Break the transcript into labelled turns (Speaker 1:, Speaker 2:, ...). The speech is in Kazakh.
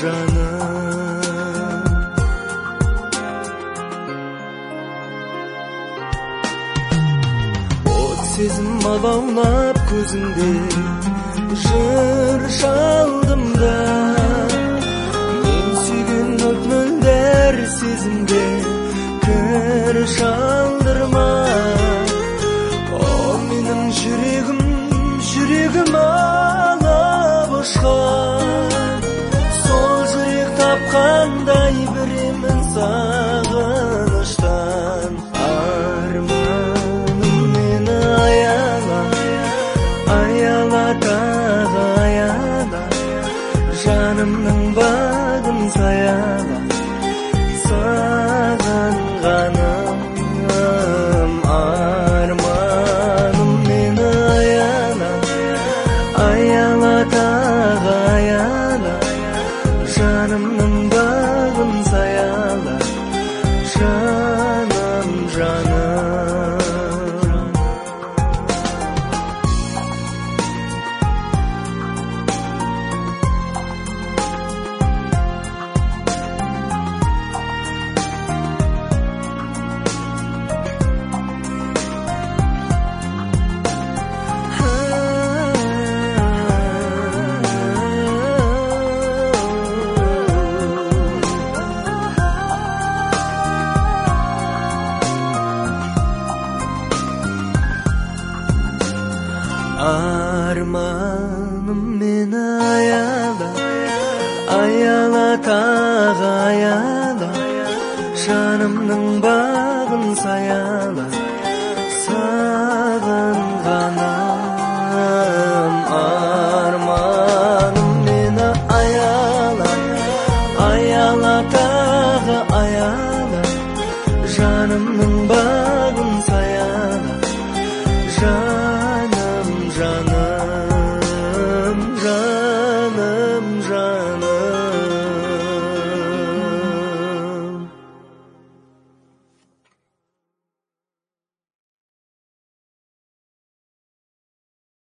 Speaker 1: жаным. От сезім алаулап көзіңде, жыр шалдымда. Мен сүйген от мөлдір сезімде, кір шалдырма. О, менің жүрегім алап ұшқан. Сол жүрек тапқандай біремін сағыныштан. Арманым мені аяла, аяла тағы аяла. Жанымның бағын саяла, сағынғаным. Арманым мені аяла, аяла тағы аяла. Жанымның бағын саяла, жаным, жаным. Арманым мені аяла, аяла тағы аяла. Жанымның бағын саяла,